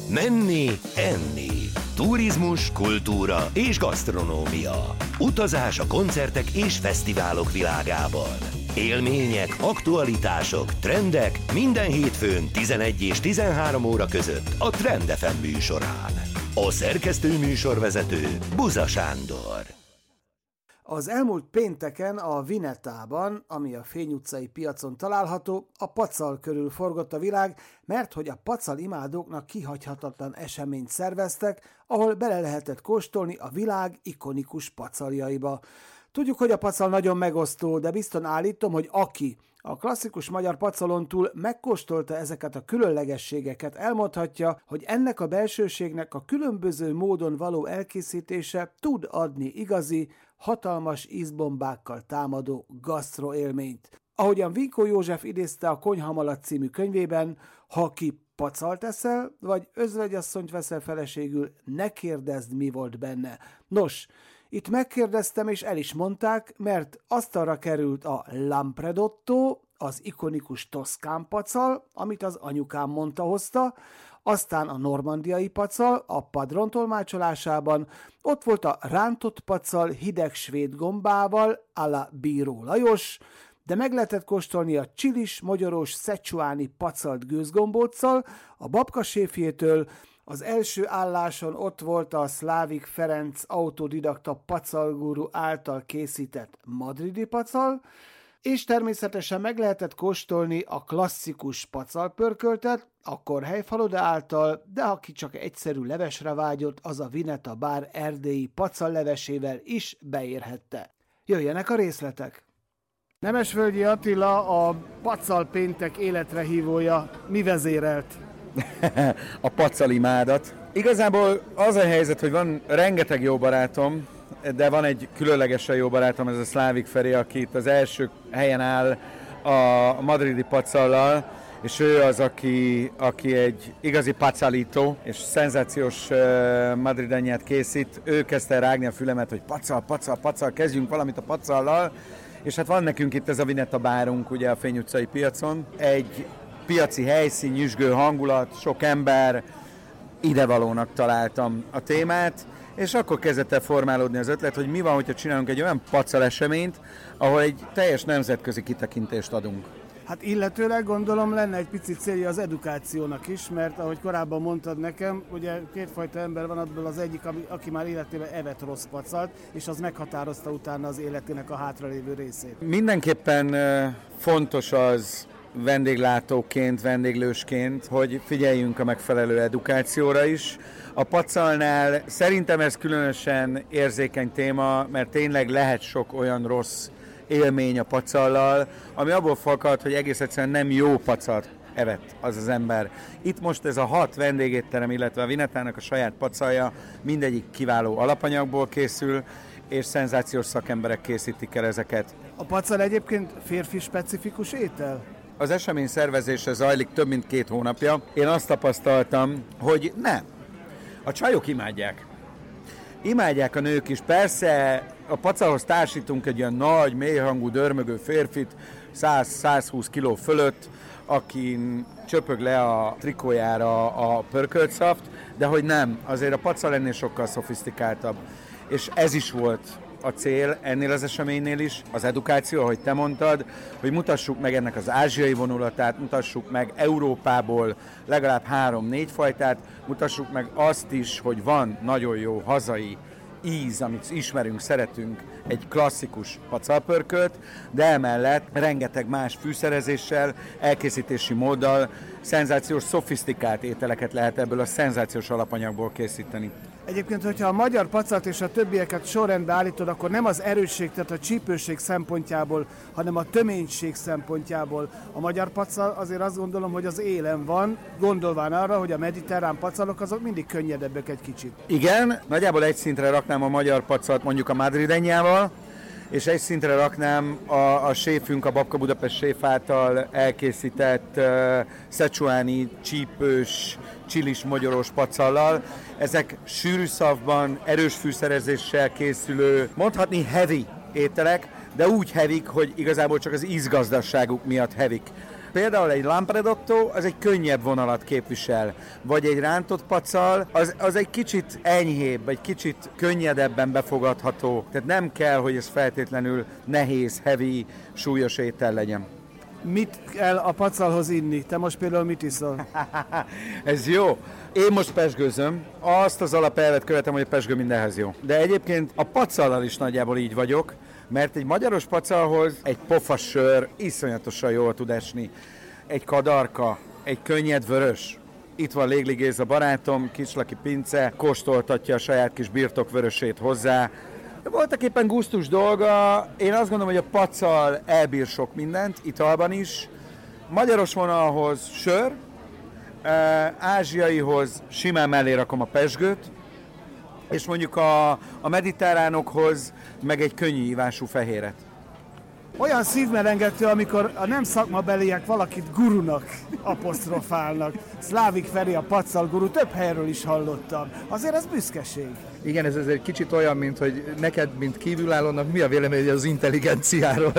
Menni, enni. Turizmus, kultúra és gasztronómia. Utazás a koncertek és fesztiválok világában. Élmények, aktualitások, trendek minden hétfőn 11 és 13 óra között a Trend FM műsorán. A szerkesztő műsorvezető Buza Sándor. Az elmúlt pénteken a Vinettában, ami a Fény utcai piacon található, a pacal körül forgott a világ, mert hogy a pacal imádóknak kihagyhatatlan eseményt szerveztek, ahol bele lehetett kóstolni a világ ikonikus pacaljaiba. Tudjuk, hogy a pacal nagyon megosztó, de bizton állítom, hogy aki a klasszikus magyar pacalon túl megkóstolta ezeket a különlegességeket, elmondhatja, hogy ennek a belsőségnek a különböző módon való elkészítése tud adni igazi, hatalmas ízbombákkal támadó gasztroélményt. Ahogyan Vinkó József idézte a Konyhamalac című könyvében, ha ki pacalt eszel, vagy özvegyasszonyt veszel feleségül, ne kérdezd, mi volt benne. Nos, itt megkérdeztem, és el is mondták, mert asztalra került a Lampredotto, az ikonikus toszkán pacal, amit az anyukám mondta hozta, aztán a normandiai pacal a Padron tolmácsolásában, ott volt a rántott pacal hideg svéd gombával, à la Bíró Lajos, de meg lehetett kóstolni a csilis, mogyoros, szecsuáni pacalt gőzgombóccal, a babka séfjétől. Az első álláson ott volt a Szlávik Ferenc autodidakta pacalguru által készített madridi pacal, és természetesen meg lehetett kóstolni a klasszikus pacalpörköltet, a Korhely-Faloda által, de aki csak egyszerű levesre vágyott, az a Vineta bár erdélyi pacallevesével is beérhette. Jöjjenek a részletek! Nemesvölgyi Attila, a pacal péntek életre hívója, mi vezérelt? A pacalimádat. Igazából az a helyzet, hogy van rengeteg jó barátom, de van egy különlegesen jó barátom, ez a Szlávik Feri, aki itt az első helyen áll a madridi pacallal, és ő az, aki egy igazi pacalító, és szenzációs madridenyát készít. Ő kezdte rágni a fülemet, hogy pacal, kezdjünk valamit a pacallal, és hát van nekünk itt ez a Vineta bárunk, ugye a Fény utcai piacon. Egy piaci helyszín, nyüzsgő hangulat, sok ember, idevalónak találtam a témát, és akkor kezdett el formálódni az ötlet, hogy mi van, hogyha csinálunk egy olyan pacal eseményt, ahol egy teljes nemzetközi kitekintést adunk. Hát illetőleg gondolom lenne egy pici célja az edukációnak is, mert ahogy korábban mondtad nekem, ugye kétfajta ember van, abból az egyik, aki már életében evett rossz pacalt, és az meghatározta utána az életének a hátralévő részét. Mindenképpen fontos az vendéglátóként, vendéglősként, hogy figyeljünk a megfelelő edukációra is. A pacalnál szerintem ez különösen érzékeny téma, mert tényleg lehet sok olyan rossz élmény a pacallal, ami abból fakad, hogy egész egyszerűen nem jó pacalt evett az ember. Itt most ez a 6 vendégétterem, illetve a Vinetának a saját pacalja mindegyik kiváló alapanyagból készül, és szenzációs szakemberek készítik el ezeket. A pacal egyébként férfi specifikus étel? Az esemény szervezése zajlik több mint 2 hónapja. Én azt tapasztaltam, hogy nem. A csajok imádják. Imádják a nők is. Persze a pacalhoz társítunk egy ilyen nagy, mélyhangú, dörmögő férfit, 100-120 kiló fölött, akin csöpög le a trikójára a pörkölt szaft, de hogy nem, azért a pacal ennél sokkal szofisztikáltabb. És ez is volt a cél ennél az eseménynél is, az edukáció, ahogy te mondtad, hogy mutassuk meg ennek az ázsiai vonulatát, mutassuk meg Európából legalább 3-4 fajtát, mutassuk meg azt is, hogy van nagyon jó hazai íz, amit ismerünk, szeretünk, egy klasszikus pacalpörkölt, de emellett rengeteg más fűszerezéssel, elkészítési móddal, szenzációs, szofisztikált ételeket lehet ebből a szenzációs alapanyagból készíteni. Egyébként, hogyha a magyar pacalt és a többieket sorrendbe állítod, akkor nem az erősség, tehát a csípőség szempontjából, hanem a töménység szempontjából. A magyar pacal azért azt gondolom, hogy az élen van, gondolván arra, hogy a mediterrán pacalok azok mindig könnyedebbek egy kicsit. Igen, nagyjából egy szintre raknám a magyar pacalt mondjuk a madridenyával, és egy szintre raknám a séfünk, a Babka Budapest séf által elkészített szecsuáni, csípős, csilis, mogyoros pacallal. Ezek sűrű szavban, erős fűszerezéssel készülő, mondhatni heavy ételek, de úgy heavy, hogy igazából csak az ízgazdaságuk miatt heavy. Például egy Lampredotto az egy könnyebb vonalat képvisel, vagy egy rántott pacal, az egy kicsit enyhébb, egy kicsit könnyedebben befogadható. Tehát nem kell, hogy ez feltétlenül nehéz, heavy, súlyos étel legyen. Mit kell a pacalhoz inni? Te most például mit iszol? Ez jó. Én most pezsgőzöm. Azt az alapelvet követem, hogy a pezsgő mindenhez jó. De egyébként a pacallal is nagyjából így vagyok, mert egy magyaros pacalhoz egy pofas sör iszonyatosan jól tud esni. Egy kadarka, egy könnyed vörös. Itt van Légli Géza barátom, Kislaki Pince, kóstoltatja a saját kis birtokvörösét hozzá. De voltak éppen gusztus dolga, én azt gondolom, hogy a pacal elbír sok mindent, italban is. Magyaros vonalhoz sör, ázsiaihoz simán mellé rakom a pezsgőt, és mondjuk a mediterránokhoz meg egy könnyű ívású fehéret. Olyan szívmelengető, amikor a nem szakmabeliek valakit gurunak apostrofálnak. Szlávik Feri a pacal guru, több helyről is hallottam. Azért ez büszkeség. Igen, ez egy kicsit olyan, mint hogy neked, mint kívülállónak mi a véleményed az intelligenciáról?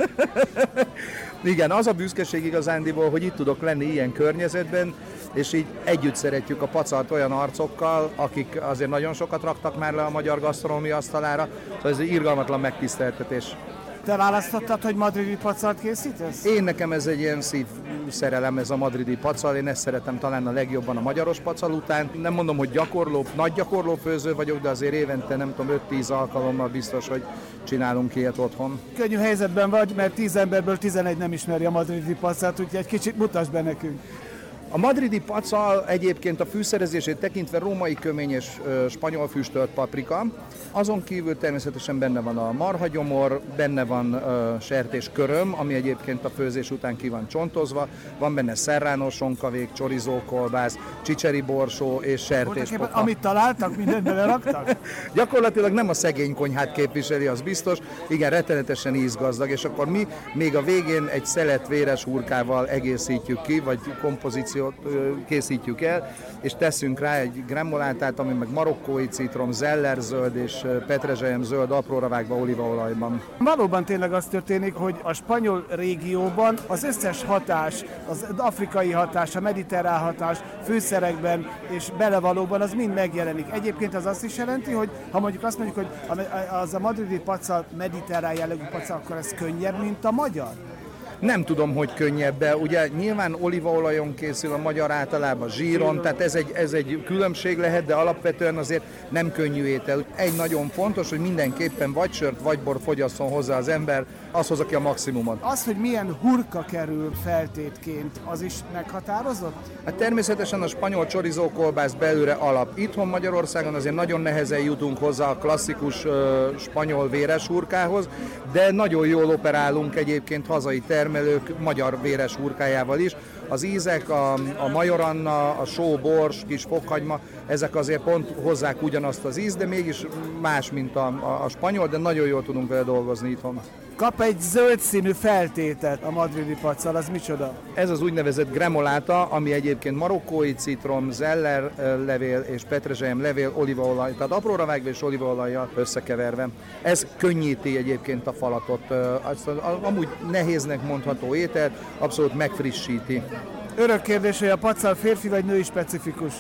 Igen, az a büszkeség igazándiból, hogy itt tudok lenni ilyen környezetben, és így együtt szeretjük a pacalt olyan arcokkal, akik azért nagyon sokat raktak már le a magyar gasztronómia asztalára, szóval ez egy irgalmatlan megtiszteltetés. Te választottad, hogy madridi pacalt készítesz? Én nekem ez egy ilyen szívszerelem, ez a madridi pacal, én ezt szeretem talán a legjobban a magyaros pacal után. Nem mondom, hogy nagy gyakorló főző vagyok, de azért évente nem tudom, 5-10 alkalommal biztos, hogy csinálunk ilyet otthon. Könnyű helyzetben vagy, mert 10 emberből 11 nem ismeri a madridi pacalt, úgyhogy egy kicsit mutasd be nekünk. A madridi pacal egyébként a fűszerezését tekintve római kömény és spanyol füstölt paprika. Azon kívül természetesen benne van a marhagyomor, benne van sertésköröm, ami egyébként a főzés után ki van csontozva. Van benne serrano sonkavék, chorizo kolbász, csicseri borsó és sertéspoka. Amit találtak, mindent beleraktak? Gyakorlatilag nem a szegény konyhát képviseli, az biztos. Igen, rettenetesen ízgazdag, és akkor mi még a végén egy szelet véres hurkával egészítjük ki, vagy kompozíciót készítjük el, és teszünk rá egy gremolátát, ami meg marokkói citrom, zellerzöld és petrezselyem zöld apróra vágva olívaolajban. Valóban tényleg az történik, hogy a spanyol régióban az összes hatás, az afrikai hatás, a mediterrán hatás fűszerekben és belevalóban az mind megjelenik. Egyébként az azt is jelenti, hogy ha mondjuk azt mondjuk, hogy az a madridi pacal mediterrán jellegű pacal, akkor ez könnyebb, mint a magyar? Nem tudom, hogy könnyebb, de ugye nyilván olívaolajon készül, a magyar általában zsíron, tehát ez egy különbség lehet, de alapvetően azért nem könnyű étel. Egy nagyon fontos, hogy mindenképpen vagy sört, vagy bort fogyasszon hozzá az ember, az hozza ki a maximumot. Az, hogy milyen hurka kerül feltétként, az is meghatározott? Hát természetesen a spanyol chorizo kolbász belőle alap. Itthon Magyarországon azért nagyon nehezen jutunk hozzá a klasszikus spanyol véres hurkához, de nagyon jól operálunk egyébként hazai termelők magyar véres hurkájával is. Az ízek, a majoranna, a sóbors, kis fokhagyma, ezek azért pont hozzák ugyanazt az ízt, de mégis más, mint a spanyol, de nagyon jól tudunk vele dolgozni itthon. Kap egy zöld színű feltétet a madridi pacal, az micsoda? Ez az úgynevezett gremoláta, ami egyébként marokkói citrom, zeller levél és petrezselyem levél, olívaolaj, tehát apróra vágva és olívaolajjal összekeverve. Ez könnyíti egyébként a falatot. Amúgy nehéznek mondható ételt, abszolút megfrissíti. Örök kérdés, hogy a pacal férfi vagy női specifikus?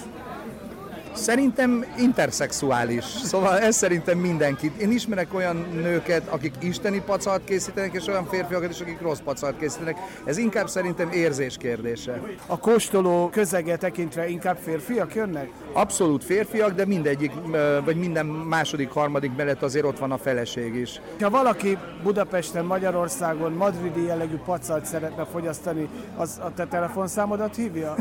Szerintem interszexuális, szóval ez szerintem mindenkit. Én ismerek olyan nőket, akik isteni pacalt készítenek, és olyan férfiakat is, akik rossz pacalt készítenek. Ez inkább szerintem érzés kérdése. A kóstoló közege tekintve inkább férfiak jönnek? Abszolút férfiak, de mindegyik, vagy minden második, harmadik mellett azért ott van a feleség is. Ha valaki Budapesten, Magyarországon madridi jellegű pacalt szeretne fogyasztani, az a te telefonszámodat hívja?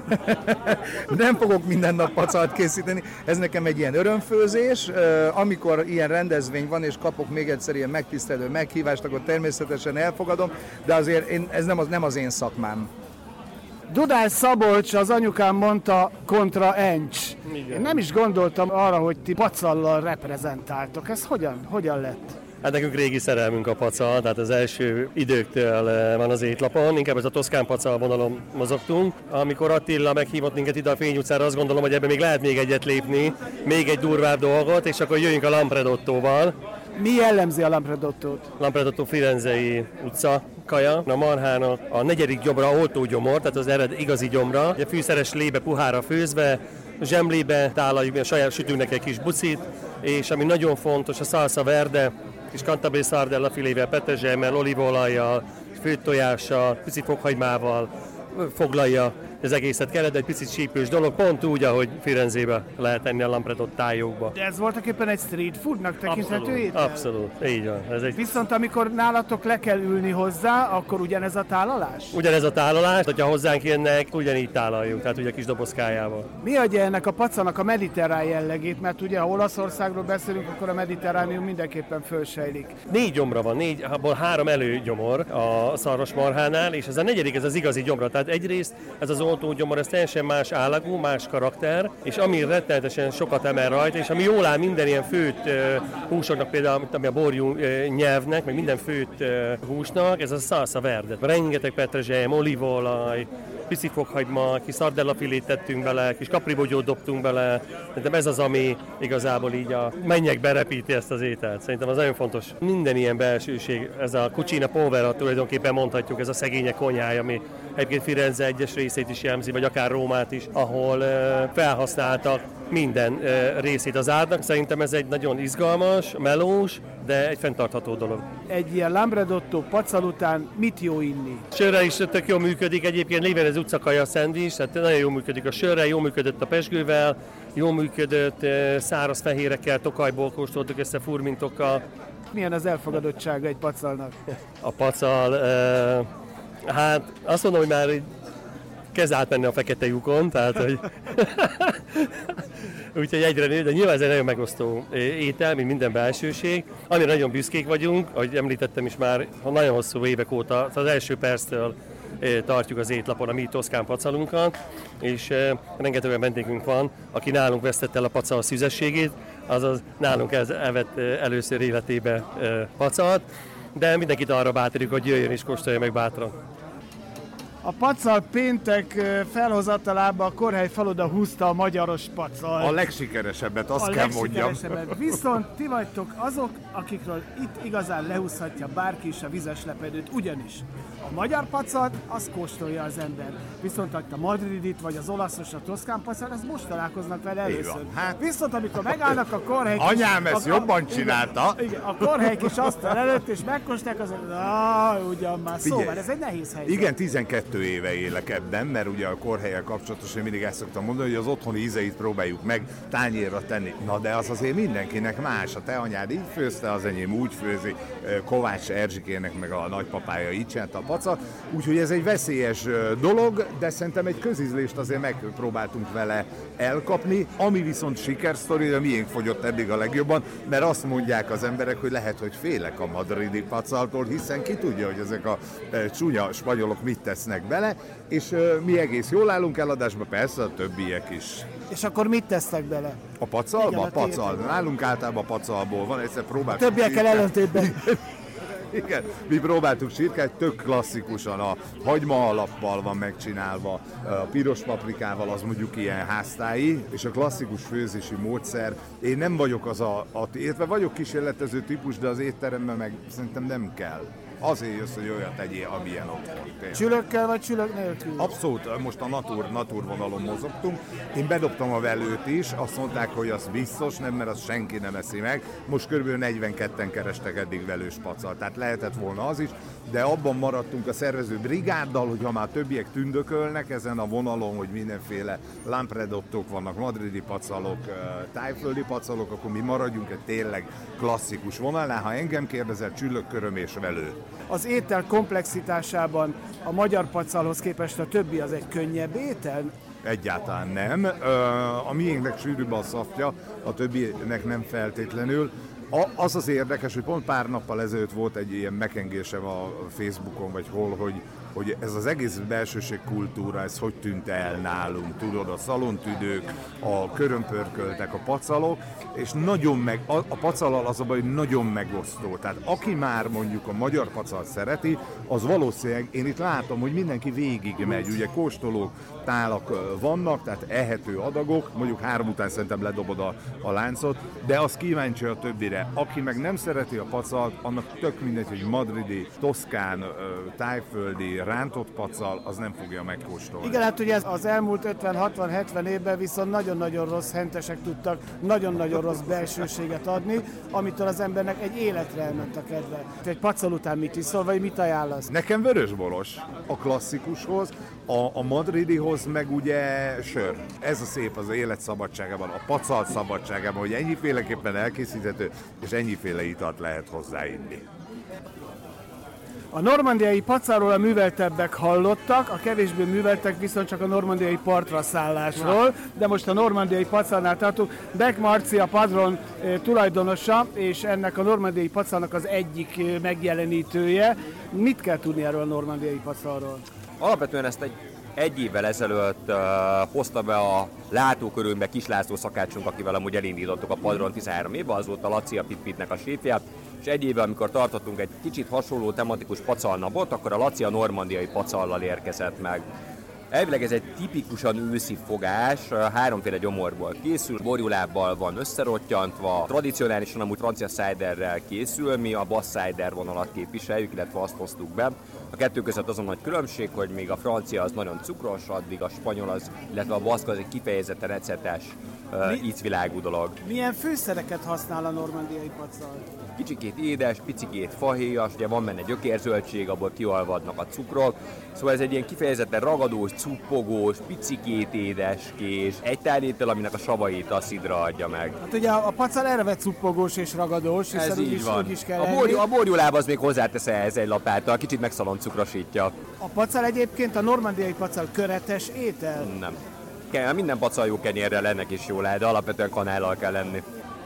Nem fogok minden nap pacalt készíteni, ez nekem egy ilyen örömfőzés. Amikor ilyen rendezvény van, és kapok még egyszer ilyen megtisztelő meghívást, akkor természetesen elfogadom, de azért ez nem az én szakmám. Dudás Szabolcs, az anyukám mondta, kontra Encs. Én nem is gondoltam arra, hogy ti pacallal reprezentáltok. Ez hogyan lett? Hát nekünk régi szerelmünk a pacal, tehát az első időktől van az étlapon, inkább ez a toszkán pacal vonalon mozogtunk. Amikor Attila meghívott minket ide a Fény utcára, azt gondolom, hogy ebben még lehet még egyet lépni, még egy durvább dolgot, és akkor jöjjünk a Lampredottóval. Mi jellemzi a Lampredottót? Lampredotto Firenzei utca kaja. A marhának a negyedik gyomra oltógyomor, tehát az igazi gyomra. Ugye fűszeres lébe puhára főzve, zsemlébe tálaljuk, a saját sütőnek egy kis bucit, és ami nagyon fontos, a salsa verde, kis cantabria sardella filével, petrezselyemmel, olívaolajjal, főtt tojással, pici fokhagymával foglalja az egészet kellett, egy picit sípős dolog, pont úgy, ahogy Firenzébe lehet enni a lampredott tájokba. De ez voltak éppen egy street foodnak tekinthető étel? Abszolút, így van. Viszont amikor nálatok le kell ülni hozzá, akkor ugyanez a tálalás? Ugyanez a tálalás, hogyha hozzánk jönnek, ugyanígy tálaljuk, tehát ugye kis dobozkájával. Mi adja ennek a pacanak a mediterrán jellegét? Mert ugye ha Olaszországról beszélünk, akkor a mediterránium mindenképpen fölsejlik. 4 gyomra van, abból 3 előgyomor a szarvasmarhánál, és ez a negyedik, ez az igazi gyomra. Tehát egyrészt ez az oltógyomor, ez teljesen más állagú, más karakter, és ami rettenetesen sokat emel rajta, és ami jól áll minden ilyen főtt húsoknak, például ami a borjú nyelvnek, meg minden főtt húsnak, ez a salsa verde. Rengeteg petrezselyem, olívaolaj, pici fokhagyma, kis szardellafilét tettünk bele, kis kapribogyót dobtunk bele. Szerintem ez az, ami igazából így a mennyek berepíti ezt az ételt. Szerintem az nagyon fontos. Minden ilyen belsőség, ez a cucina povera tulajdonképpen mondhatjuk, ez a szegények konyhája, ami egyébként Firenze egyes részét is jelzi, vagy akár Rómát is, ahol felhasználtak minden részét az árnak. Szerintem ez egy nagyon izgalmas, melós, de egy fenntartható dolog. Egy ilyen lambredotto pacal után mit jó inni? Sörrel is tök jól működik, egyébként lévén ez utcakaja szendvics, tehát nagyon jól működik a sörrel, jól működött a pezsgővel, jól működött száraz fehérekkel, Tokajból kóstoltuk össze furmintokkal. Milyen az elfogadottsága egy pacalnak? A pacal, hát azt mondom, hogy már kezd átmenni a fekete lyukon, tehát hogy úgyhogy egyre nő, de nyilván ez egy nagyon megosztó étel, mint minden belsőség. Amire nagyon büszkék vagyunk, ahogy említettem is már, nagyon hosszú évek óta, az első perctől tartjuk az étlapon a mi toszkán pacalunkat, és rengeteg olyan vendégünk van, aki nálunk vesztette el a pacal szüzességét, azaz nálunk elvett először életébe pacalt, de mindenkit arra bátorítjuk, hogy jöjjön és kóstolja meg bátran. A pacal péntek felhozatalába a Korhely faluda húzta a magyaros pacal. A legsikeresebbet, azt kell mondjam. Viszont ti vagytok azok, akikről itt igazán lehúzhatja bárki is a vizes lepedőt, ugyanis a magyar pacalt, azt kóstolja az ember. Viszont a madridit, vagy az olaszos, a toszkán pacal, ezt most találkoznak vele először. Hát, viszont amikor megállnak a Korhely anyám ezt jobban csinálta. Igen, a Korhely kis asztal előtt, és megkóstolják, az ugyan már. Figyelj, szóval ez egy nehéz helyzet. Igen, 12 éve élek ebben, mert ugye a Korhellyel kapcsolatosan mindig ezt szoktam mondani, hogy az otthoni ízeit próbáljuk meg tányérra tenni. Na de az azért mindenkinek más. A te anyád így főzte, az enyém úgy főzi, Kovács Erzsikének meg a nagypapája így csinálta a pacal. Úgyhogy ez egy veszélyes dolog, de szerintem egy közízlést azért megpróbáltunk vele elkapni, ami viszont sikersztori, de miénk fogyott eddig a legjobban, mert azt mondják az emberek, hogy lehet, hogy félek a madridi pacaltól, hiszen ki tudja, hogy ezek a csúnya spanyolok mit tesznek bele, és mi egész jól állunk eladásba, persze a többiek is. És akkor mit tesztek bele? A pacalba? Igen, a pacal. Nálunk általában pacalból van, egyszer próbáltuk. Többiekkel ellentétben. Igen, mi próbáltuk sirkát, tök klasszikusan, a hagyma alappal van megcsinálva, a piros paprikával, az mondjuk ilyen háztályi, és a klasszikus főzési módszer. Én nem vagyok illetve vagyok kísérletező típus, de az étteremben meg szerintem nem kell. Azért jössz, hogy olyat tegyél, amilyen otthon. Csülökkel vagy csülök nélkül? Abszolút, most a natur vonalon mozogtunk. Én bedobtam a velőt is, azt mondták, hogy az biztos nem, mert azt senki nem eszi meg. Most kb. 42-en kerestek eddig velős pacal, tehát lehetett volna az is, de abban maradtunk a szervező brigáddal, hogy ha már többiek tündökölnek ezen a vonalon, hogy mindenféle lampredottok vannak, madridi pacalok, tájföldi pacalok, akkor mi maradjunk egy tényleg klasszikus vonalnál. Ha engem kérdezel, csülök, köröm és velő. Az étel komplexitásában a magyar pacalhoz képest a többi az egy könnyebb étel? Egyáltalán nem. A miénknek sűrűbb a szaftja, a többinek nem feltétlenül. Az az érdekes, hogy pont pár nappal ezelőtt volt egy ilyen megengésem a Facebookon, vagy hol, hogy hogy ez az egész belsőség kultúra, ez hogy tűnt el nálunk, tudod, a szalontüdők, a körömpörköltek, a pacalok, és nagyon a pacallal az a baj, hogy nagyon megosztó. Tehát aki már mondjuk a magyar pacalt szereti, az valószínűleg, én itt látom, hogy mindenki végig megy, ugye kóstolók, tálak vannak, tehát ehető adagok, mondjuk 3 után szerintem ledobod a láncot, de az kíváncsi a többire. Aki meg nem szereti a pacalt, annak tök mindegy, hogy madridi, toszkán, tájföldi, rántott pacal, az nem fogja megkóstolni. Igen, hát ugye az elmúlt 50-60-70 évben viszont nagyon-nagyon rossz hentesek tudtak nagyon-nagyon rossz belsőséget adni, amitől az embernek egy életre elment a kedve. Egy pacal után mit iszol, vagy mit ajánlasz? Nekem vörösboros a klasszikushoz, a madridihoz meg ugye sör. Ez a szép az élet szabadságában, a pacal szabadságában, hogy ennyiféleképpen elkészíthető, és ennyiféle italt lehet hozzáinni. A normandiai pacalról a műveltebbek hallottak, a kevésbé műveltek viszont csak a normandiai partra szállásról, de most a normandiai pacalnál tartunk. Beck Marci a Padron tulajdonosa, és ennek a normandiai pacalnak az egyik megjelenítője. Mit kell tudni erről a normandiai pacalról? Alapvetően ezt egy évvel ezelőtt hozta be a látókörünkbe Kis László szakácsunk, akivel amúgy elindítottuk a Padron 13 évvel, az volt a Laci, a Pit-Pitnek a séfje, és egy évvel, amikor tartottunk egy kicsit hasonló tematikus pacalnapot, akkor a Laci a normandiai pacallal érkezett meg. Elvileg ez egy tipikusan őszi fogás, 3-féle gyomorból készül, borjulábbal van összerottyantva, tradicionálisan amúgy francia ciderrel készül, mi a Bass cider vonalat képviseljük, illetve azt hoztuk be. A kettő között azon nagy különbség, hogy még a francia az nagyon cukros, addig a spanyol az, illetve a baszk az egy kifejezetten ecetes, ízvilágú dolog. Milyen fűszereket használ a normandiai pacal? Kicsikét édes, picikét fahéjas, ugye van benne gyökérzöldség, abból kialvadnak a cukrok. Szóval ez egy ilyen kifejezetten ragadós, cuppogós, picikét édeskés, egy tányéttel, aminek a savait a szidra adja meg. Hát ugye a pacal eleve cuppogós és ragadós, hiszen ez így van. Úgy is kell A borjulába az még hozzátesz ehhez egy lapáttal, kicsit megszaloncukrosítja. A pacal egyébként, a normandiai pacal köretes étel? Nem. Minden pacal jó kenyérrel ennek is jól áll, de alapvetően kanállal kell lenni.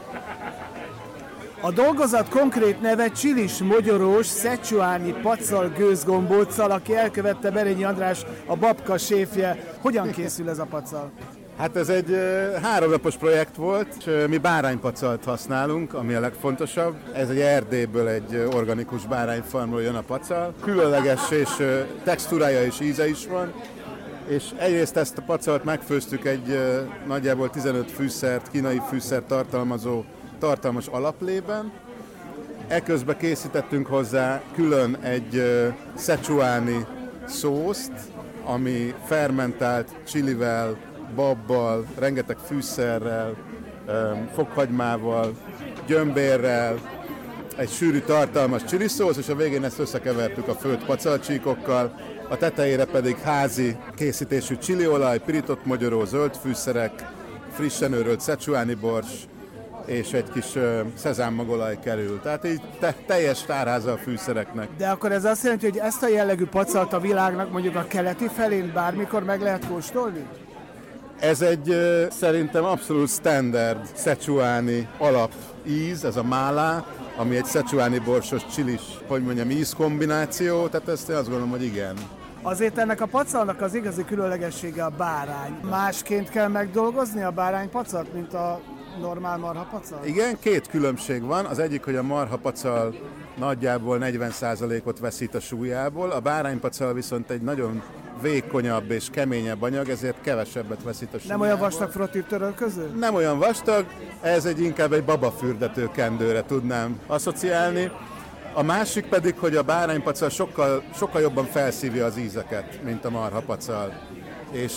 A dolgozat konkrét neve csilis mogyorós szecsuáni pacal gőzgombóccal, aki elkövette Berényi András, a Babka séfje. Hogyan készül ez a pacal? Hát ez egy 3 napos projekt volt, és mi báránypacalt használunk, ami a legfontosabb. Ez egy Erdélyből, egy organikus bárányfarmról jön a pacal. Különleges és textúrája és íze is van. És egyrészt ezt a pacalt megfőztük egy nagyjából 15 fűszert, kínai fűszert tartalmas alaplében. Eközben készítettünk hozzá külön egy szecsuáni szószt, ami fermentált csilivel, babbal, rengeteg fűszerrel, fokhagymával, gyömbérrel, egy sűrű tartalmas csiliszósz, és a végén ezt összekevertük a főtt pacalcsíkokkal, a tetejére pedig házi készítésű csiliolaj, pirított mogyoró, zöld fűszerek, frissen őrölt szecsuáni bors, és egy kis szezámmagolaj kerül. Tehát így teljes tárháza a fűszereknek. De akkor ez azt jelenti, hogy ezt a jellegű pacalt a világnak mondjuk a keleti felén bármikor meg lehet kóstolni? Ez egy szerintem abszolút standard szecsuáni alapíz, ez a málá, ami egy szecsuáni borsos csilis, ízkombináció, tehát ezt én azt gondolom, hogy igen. Azért ennek a pacalnak az igazi különlegessége a bárány. Másként kell megdolgozni a báránypacalt, mint a normál marhapacal? Igen, 2 különbség van. Az egyik, hogy a marhapacal nagyjából 40%-ot veszít a súlyából, a báránypacal viszont egy nagyon vékonyabb és keményebb anyag, ezért kevesebbet veszít a súlyából. Nem olyan vastag frottírtöröl közül? Nem olyan vastag, ez inkább egy babafürdető kendőre tudnám asszociálni. A másik pedig, hogy a báránypacal sokkal jobban felszívja az ízeket, mint a marhapacal. És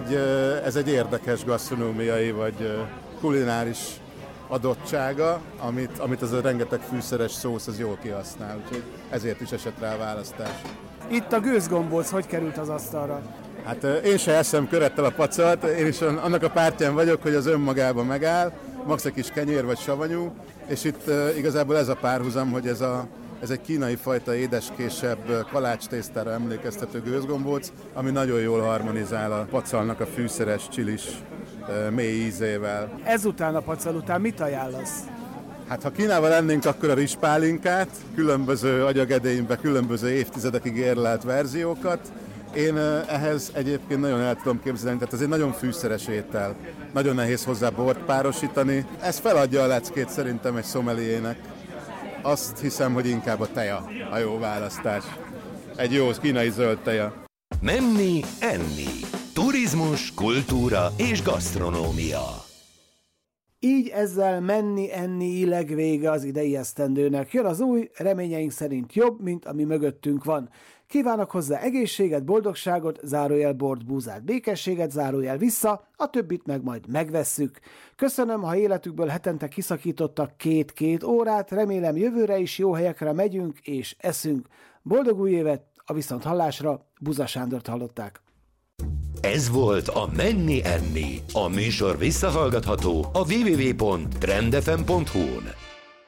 ez egy érdekes gasztronómiai vagy kulináris adottsága, amit az a rengeteg fűszeres szósz az jól kihasznál, úgyhogy ezért is esett rá a választás. Itt a gőzgombóc hogy került az asztalra? Hát én se eszem körettel a pacalt, én is annak a pártján vagyok, hogy az önmagában megáll, max egy kis kenyér vagy savanyú, és itt igazából ez a párhuzam, hogy ez egy kínai fajta édeskésebb kalácstésztára emlékeztető gőzgombóc, ami nagyon jól harmonizál a pacalnak a fűszeres, csilis mély ízével. Ezután a pacal után mit ajánlasz? Hát ha Kínában lennénk, akkor a rizspálinkát, különböző agyagedénybe, különböző évtizedekig érlelt verziókat. Én ehhez egyébként nagyon el tudom képzelni, tehát ez egy nagyon fűszeres étel. Nagyon nehéz hozzá bort párosítani. Ez feladja a leckét szerintem egy szomeliének. Azt hiszem, hogy inkább a teja a jó választás. Egy jó kínai zöld teja. Menni, enni. Turizmus, kultúra és gasztronómia. Így ezzel menni-enni-ileg vége az idei esztendőnek. Jön az új, reményeink szerint jobb, mint ami mögöttünk van. Kívánok hozzá egészséget, boldogságot, zárójel bort, búzát, békességet, zárójel vissza, a többit meg majd megvesszük. Köszönöm, ha életükből hetente kiszakítottak 2 órát, remélem jövőre is jó helyekre megyünk és eszünk. Boldog új évet, a viszonthallásra, Buza Sándort hallották. Ez volt a Menni Enni. A műsor visszahallgatható a www.trendfm.hu-n.